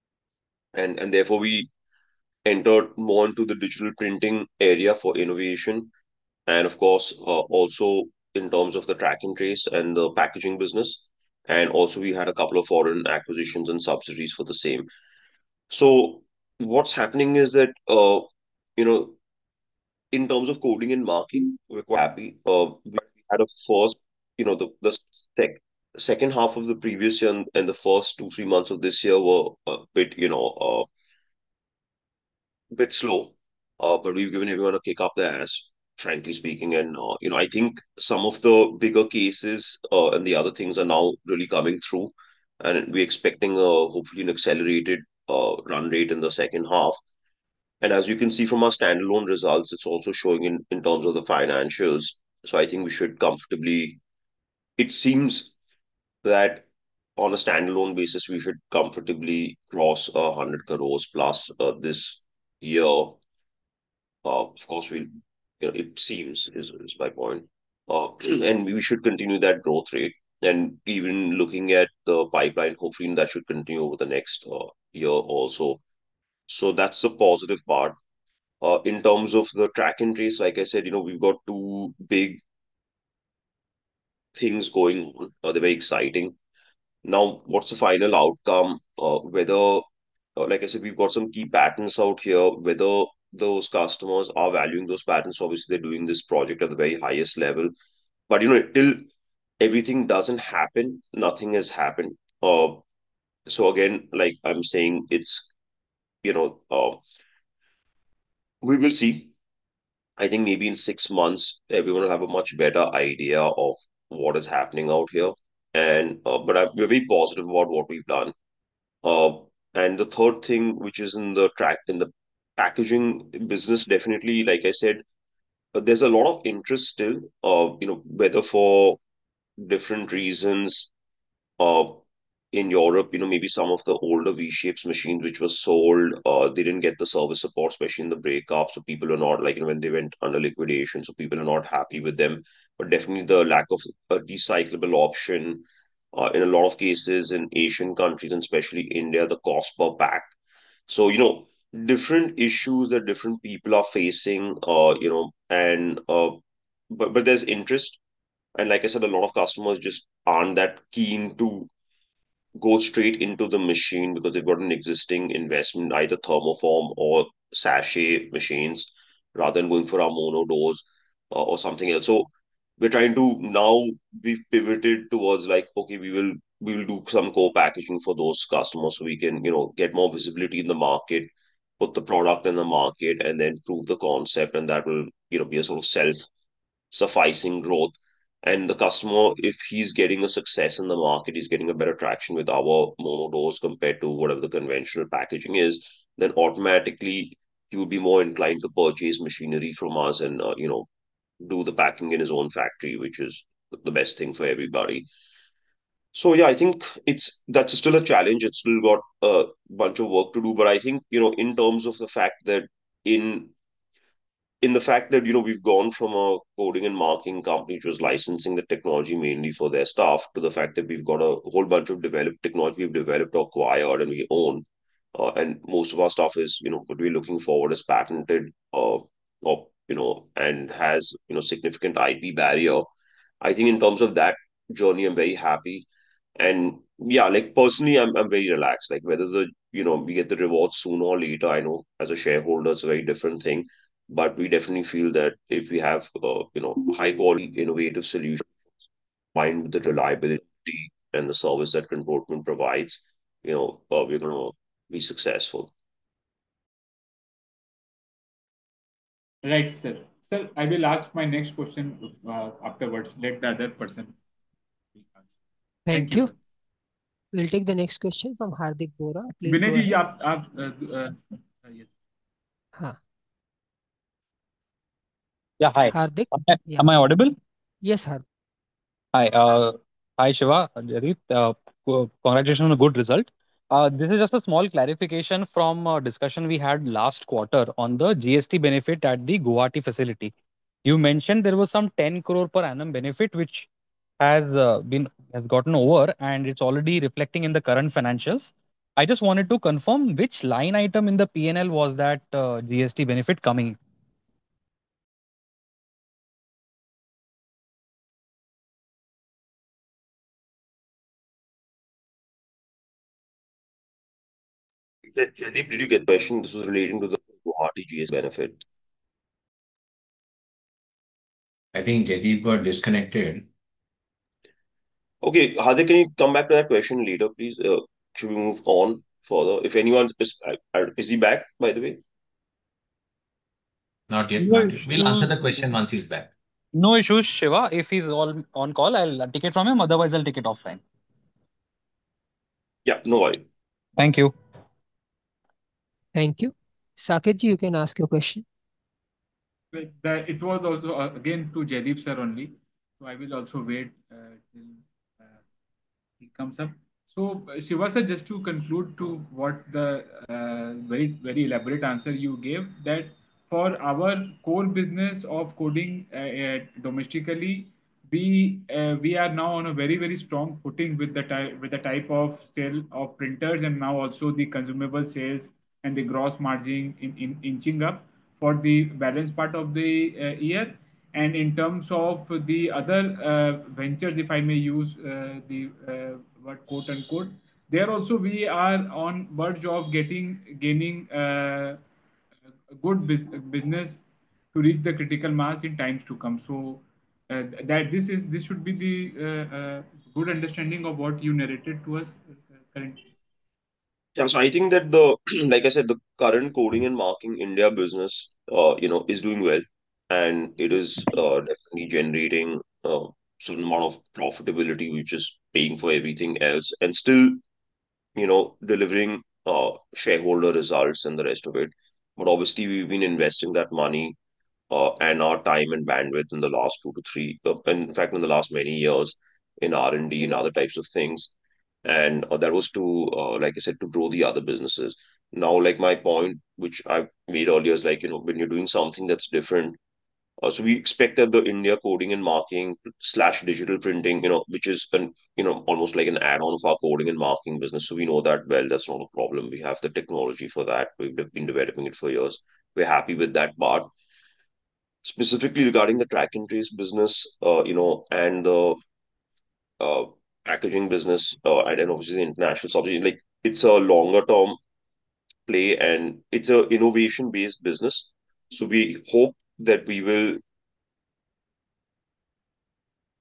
And therefore we entered more into the digital printing area for innovation. And of course, also in terms of the track and trace and the packaging business. And also we had a couple of foreign acquisitions and subsidies for the same. So what's happening is that, you know, in terms of coding and marking, we're quite happy. We had a first, second half of the previous year and the first 2, 3 months of this year were a bit, bit slow, but we've given everyone a kick up the ass, frankly speaking. And I think some of the bigger cases and the other things are now really coming through, and we're expecting hopefully an accelerated run rate in the second half. And as you can see from our standalone results, it's also showing in terms of the financials. So I think we should comfortably. It seems that on a standalone basis, we should comfortably cross 100 crores plus this year. Of course, it seems is my point. And we should continue that growth rate. And even looking at the pipeline, hopefully that should continue over the next year also. So that's the positive part. In terms of the track and trace, like I said, we've got two big things going on. They're very exciting. Now, what's the final outcome? Whether, like I said, we've got some key patents out here, whether those customers are valuing those patents. Obviously, they're doing this project at the very highest level. But, till everything doesn't happen, nothing has happened. So again, like I'm saying, it's, we will see. I think maybe in 6 months, everyone will have a much better idea of what is happening out here. And but we're very positive about what we've done. Uh, and the third thing, which is in the packaging business, definitely, like I said, there's a lot of interest still. Whether for different reasons. Uh, in Europe, maybe some of the older V-shapes machines which were sold, they didn't get the service support, especially in the breakup. So people are not like, when they went under liquidation, so people are not happy with them. But definitely the lack of a recyclable option, in a lot of cases in Asian countries and especially India, the cost per pack. So, different issues that different people are facing, and but there's interest. And like I said, a lot of customers just aren't that keen to go straight into the machine because they've got an existing investment, either thermoform or sachet machines, rather than going for our mono dose or something else. So we're trying to now, we've pivoted towards like, okay, we will do some co-packaging for those customers so we can, get more visibility in the market, put the product in the market, and then prove the concept, and that will, be a sort of self-sufficing growth. And the customer, if he's getting a success in the market, he's getting a better traction with our mono doors compared to whatever the conventional packaging is, then automatically he would be more inclined to purchase machinery from us and do the packing in his own factory, which is the best thing for everybody. So yeah, I think that's still a challenge. It's still got a bunch of work to do, but I think in terms of the fact that in the fact that we've gone from a coding and marking company which was licensing the technology mainly for their staff to the fact that we've got a whole bunch of developed technology we've developed or acquired and we own, and most of our stuff is what we're looking forward is patented, or and has significant IP barrier. I think in terms of that journey, I'm very happy. And yeah, like personally, I'm very relaxed. Like whether we get the rewards sooner or later, I know as a shareholder, it's a very different thing. But we definitely feel that if we have high quality, innovative solutions combined with the reliability and the service that Controlment provides, we're gonna be successful. Right, sir. Sir, I will ask my next question afterwards. Let the other person ask. Thank Thank you, you. sir. We'll take the next question from Hardik Bora. Please Vinay go ji ahead. yes. हाँ, Yeah, hi. Hardik. Yeah. Am I audible? Yes, Hardik. Hi, hi Shiva, Jadip. Congratulations on a good result. This is just a small clarification from a discussion we had last quarter on the GST benefit at the Guwahati facility. You mentioned there was some 10 crore per annum benefit which has gotten over and it's already reflecting in the current financials. I just wanted to confirm which line item in the P&L was that GST benefit coming. Jaideep, did you get the question? This was relating to the Guwahati GS benefit. I think Jaideep got disconnected. Okay, Hardik, can you come back to that question later, please? Should we move on further? If anyone is he back, by the way? Not yet, No not yet. We'll answer issue. the question once he's back. No issues, Shiva. If he's all on call, I'll take it from him. Otherwise, I'll take it offline. Yeah, no worry. Thank you. Thank you. Saket ji, you can ask your question. It was also again to Jaideep sir only. So I will also wait till he comes up. So Shiva sir, just to conclude to what the very elaborate answer you gave, that for our core business of coding domestically, we are now on a very strong footing with the type of sale of printers, and now also the consumable sales and the gross margin in inching up for the balance part of the year. And in terms of the other ventures, if I may use the word quote unquote, there also we are on verge of gaining a good business to reach the critical mass in times to come. So that this should be the good understanding of what you narrated to us currently. Yeah, so I think that like I said, the current coding and marking India business, is doing well, and it is definitely generating certain amount of profitability, which is paying for everything else, and still, delivering shareholder results and the rest of it. But obviously, we've been investing that money and our time and bandwidth in the last 2 to 3, in fact, in the last many years in R&D and other types of things. And that was to, like I said, to grow the other businesses. Now, like my point, which I made earlier, is like, when you're doing something that's different, so we expect that the India coding and marking slash digital printing, which is almost like an add-on of our coding and marking business. So we know that well, that's not a problem. We have the technology for that. We've been developing it for years. We're happy with that part. Specifically regarding the track and trace business, and the uh, packaging business, and then obviously the international subsidy, like it's a longer term play and it's a innovation based business. So we hope that we will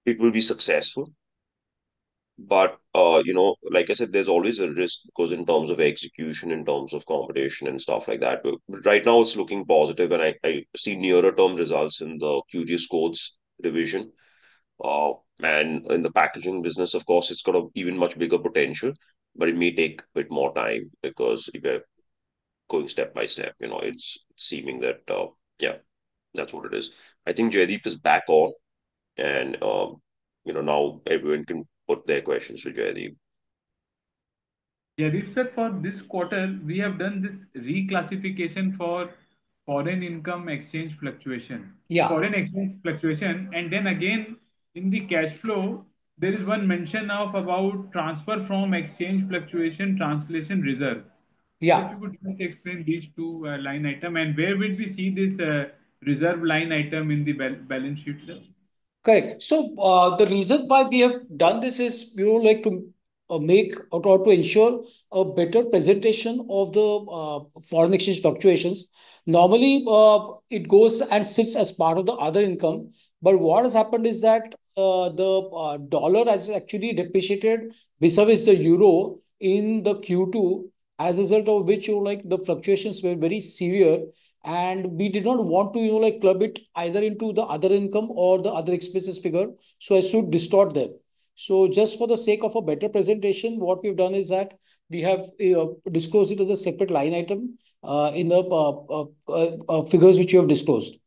it will be successful. But like I said, there's always a risk because in terms of execution, in terms of competition and stuff like that. But right now it's looking positive, and I see nearer term results in the QGS codes division. And in the packaging business, of course, it's got a even much bigger potential, but it may take a bit more time because we're going step by step. It's seeming that yeah, that's what it is. I think Jaideep is back on, and now everyone can put their questions to Jaideep. Jaideep sir, for this quarter, we have done this reclassification for foreign income exchange fluctuation. Yeah. Foreign exchange fluctuation, and then again in the cash flow, there is one mention of about transfer from exchange fluctuation translation reserve. So if Yeah. you could just explain these two line item, and where will we see this reserve line item in the balance sheet, sir? Correct. So the reason why we have done this is, like to make or to ensure a better presentation of the foreign exchange fluctuations. Normally, it goes and sits as part of the other income. But what has happened is that the dollar has actually depreciated vis-a-vis the euro in the Q2, as a result of which, like the fluctuations were very severe, and we did not want to like club it either into the other income or the other expenses figure so as to distort them. So just for the sake of a better presentation, what we've done is that we have disclosed it as a separate line item in the figures which you have disclosed.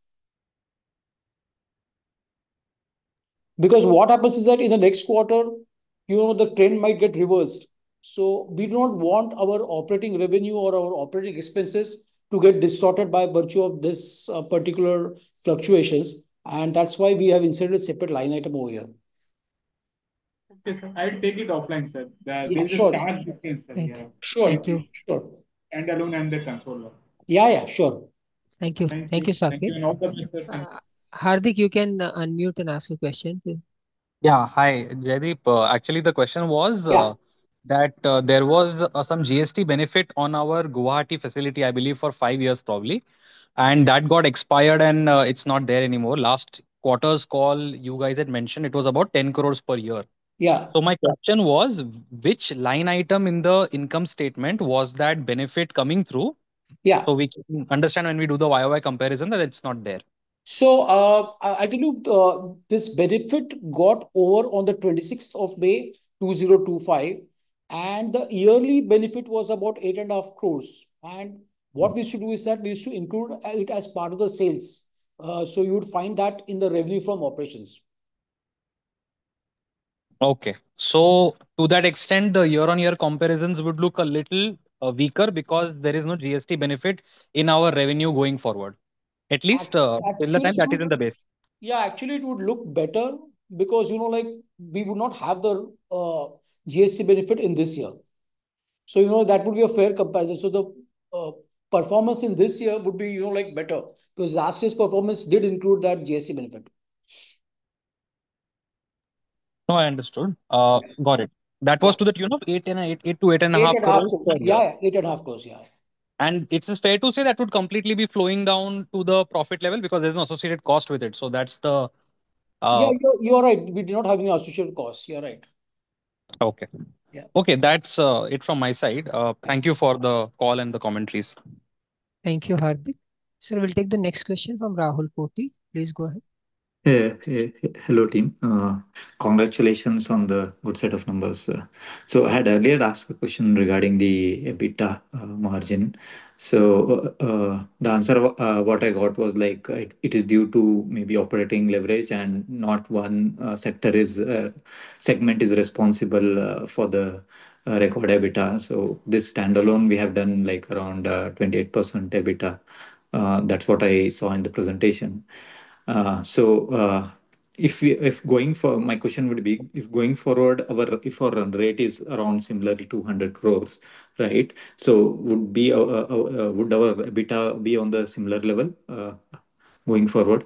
Because what happens is that in the next quarter, the trend might get reversed. So we do not want our operating revenue or our operating expenses to get distorted by virtue of this particular fluctuations. And that's why we have inserted a separate line item over here. Okay, sir. I'll take it offline, sir. Yeah, There is a sure. stark difference, sir. Thank Yeah. you. Sure. Thank you. Sure. Standalone and the console. Yeah, sure. Thank you. Thank Thank you. you, Thank Sakit. you. And all the best, sir. Thank Hardik, you can unmute and ask a question. Yeah, hi, Jaideep. Actually, the question was Yeah. that there was some GST benefit on our Guwahati facility, I believe, for 5 years probably, and that got expired and it's not there anymore. Last quarter's call, you guys had mentioned it was about 10 crores per year. Yeah. So my question was, which line item in the income statement was that benefit coming through? Yeah. So we can understand when we do the YOY comparison that it's not there. So I tell you, this benefit got over on the 26th of May 2025, and the yearly benefit was about 8.5 crores. And what we should do is that we used to include it as part of the sales. So you would find that in the revenue from operations. Okay. So to that extent, the year-on-year comparisons would look a little weaker because there is no GST benefit in our revenue going forward. At least till the Actually, time that is in the base. yeah, actually, it would look better because, like we would not have the GST benefit in this year. So, that would be a fair comparison. So the performance in this year would be, like better because last year's performance did include that GST benefit. No, I understood. Got it. That Yeah. was to the tune of 8 to eight and a Eight half and a half crores crores. per year. Yeah, 8.5 crores. Yeah. And it's fair to say that would completely be flowing down to the profit level because there's no associated cost with it. So that's the Yeah, uh, you're right. We did not have any associated costs. You're right. okay. Yeah. Okay, that's it from my side. Yeah. Thank you for the call and the commentaries. Thank you, Hardik. Sir, we'll take the next question from Rahul Poti. Please go ahead. Hello, team. Congratulations on the good set of numbers. So I had earlier asked a question regarding the EBITDA margin. So the answer what I got was like it is due to maybe operating leverage and not one segment is responsible for the record EBITDA. So this standalone we have done like around 28% EBITDA. That's what I saw in the presentation. If going for my question would be if going forward if our run rate is around similar to 200 crores, right? So would our EBITDA be on the similar level going forward?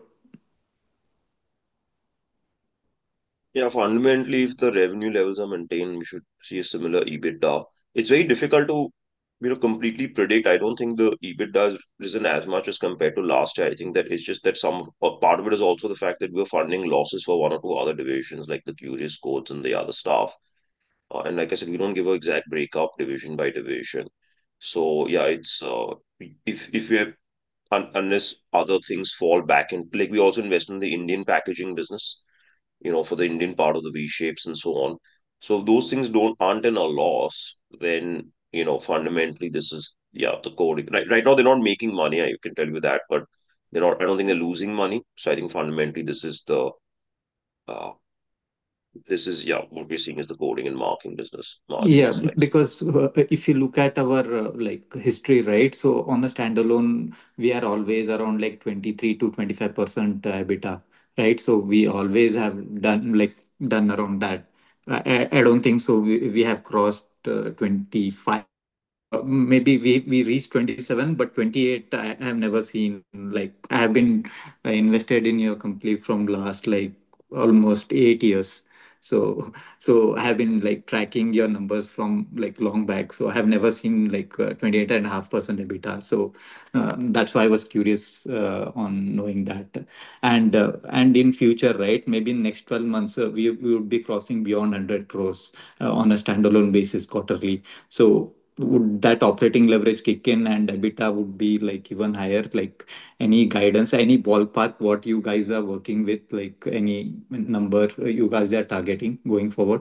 Yeah, fundamentally, if the revenue levels are maintained, we should see a similar EBITDA. It's very difficult to completely predict. I don't think the EBITDA has risen as much as compared to last year. I think that it's just that some part of it is also the fact that we're funding losses for one or two other divisions like the Curious Codes and the other stuff. And like I said, we don't give an exact breakup division by division. So yeah, it's if we have unless other things fall back in, like we also invest in the Indian packaging business, for the Indian part of the V shapes and so on. So if those things aren't in a loss, then fundamentally this is the coding. Right now they're not making money, I can tell you that, but they're not. I don't think they're losing money. So I think fundamentally uh, this is what we're seeing is the coding and marking business Yeah, margins. Like because if you look at our like history, right? So on a standalone, we are always around like 23 to 25% EBITDA, right? So we always have done around that. I don't think so. We have crossed 25. Maybe we reached 27, but 28 I have never seen. Like I have been invested in your company from last like almost 8 years. So so I have been like tracking your numbers from like long back. So I have never seen like 28.5% EBITDA. So that's why I was curious on knowing that. And in future, right? Maybe in next 12 months, we would be crossing beyond 100 crores on a standalone basis quarterly. So would that operating leverage kick in and EBITDA would be like even higher? Like any guidance, any ballpark, what you guys are working with, like any number you guys are targeting going forward?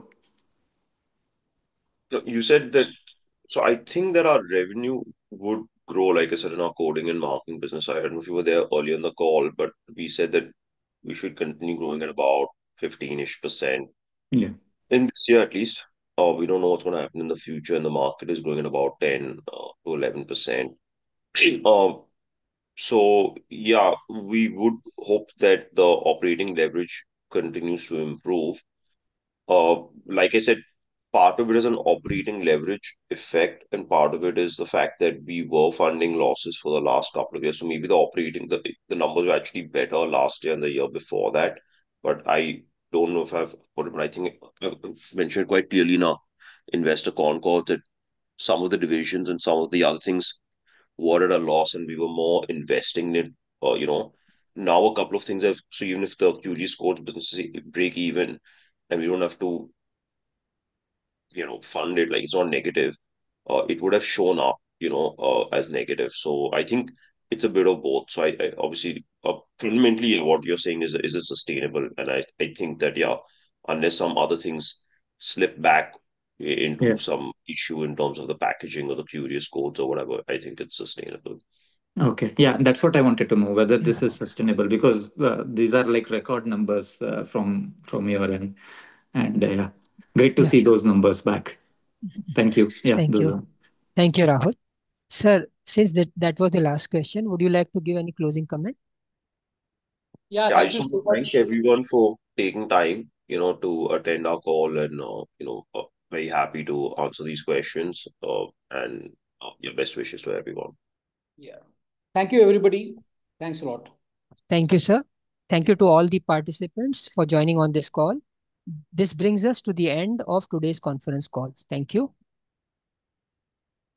you said that, so I think that our revenue would grow, like I said, in our coding and marking business. I don't know if you were there earlier in the call, but we said that we should continue growing at about 15-ish% Yeah. in this year at least. We don't know what's going to happen in the future, and the market is growing at about 10 to 11%. Uh, so, yeah, we would hope that the operating leverage continues to improve. Like I said, part of it is an operating leverage effect, and part of it is the fact that we were funding losses for the last couple of years. So maybe the numbers were actually better last year and the year before that. But I don't know if I've put it, but I think I've mentioned quite clearly in our investor con call that some of the divisions and some of the other things were at a loss, and we were more investing in it. Now a couple of things have, so even if the QG scores businesses break even, and we don't have to fund it, like it's not negative, it would have shown up, as negative. So I think it's a bit of both. So I obviously, fundamentally, what you're saying is it sustainable? And I think that, unless some other things slip back Yeah. into some issue in terms of the packaging or the curious codes or whatever, I think it's sustainable. Okay. Yeah, that's what I wanted to know, whether this Yeah. is sustainable, because these are like record numbers from your end. And yeah, great to Yeah. see those numbers back. Thank you. Yeah, Thank those you. are. Thank you, Rahul. Sir, since that was the last question, would you like to give any closing comment? Yeah, Yeah, I thank just you want so to thank much. everyone for taking time, to attend our call, and very happy to answer these questions. And your best wishes to everyone. Yeah. Thank you, everybody. Thanks a lot. Thank you, sir. Thank you to all the participants for joining on this call. This brings us to the end of today's conference call. Thank you.